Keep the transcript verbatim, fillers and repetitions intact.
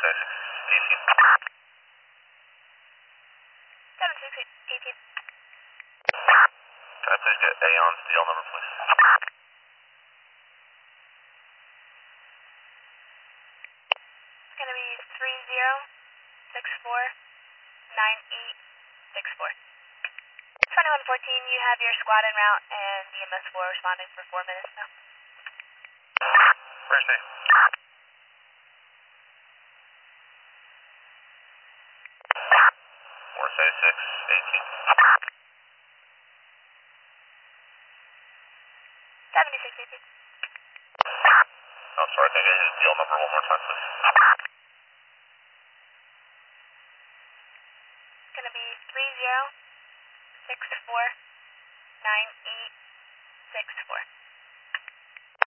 seven six eighteen. seven six eighteen. Can I please get Aon's D L number, please? It's going to be three zero six four nine eight six four. twenty-one fourteen, you have your squad en route and D M S four responding for four minutes now. Where's me? four seventy-six eighteen. seventy-six eighteen. I'm sorry, can I get his D L number one more time, please? It's going to be three zero six four nine eight six four.